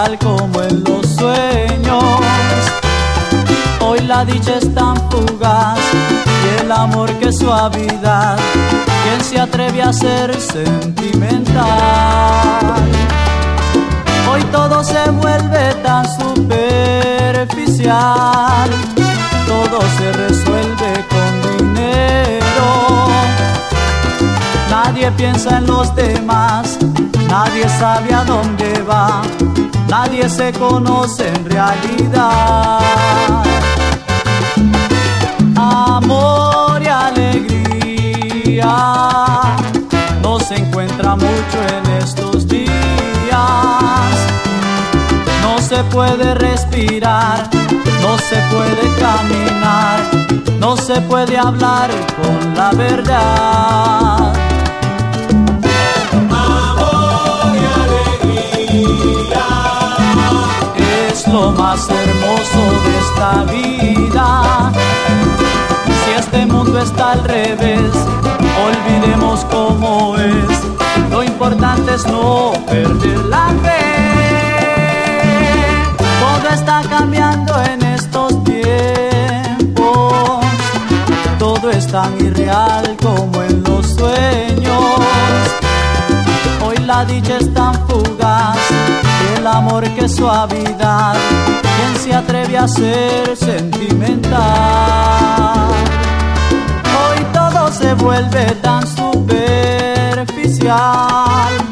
irreal como en los sueños. Hoy la dicha es tan fugaz y el amor que suavidad. ¿Quién se atreve a ser sentimental? Hoy todo se vuelve tan superficial, todo se resuelve con dinero. Nadie piensa en los demás, nadie sabe a dónde va, nadie se conoce en realidad. Amor y alegría no se encuentra mucho en estos días. No se puede respirar, no se puede caminar, no se puede hablar con la verdad. Amor y alegría Es lo más hermoso de esta vida. Si este mundo está al revés, olvidemos cómo es. Lo importante es no perder la fe. Todo está cambiando en estos tiempos. Todo es tan irreal como en los sueños. Hoy la dicha es tan fugaz y el amor que suavidad. ¿Quién se atreve a ser sentimental? Hoy todo se vuelve tan superficial,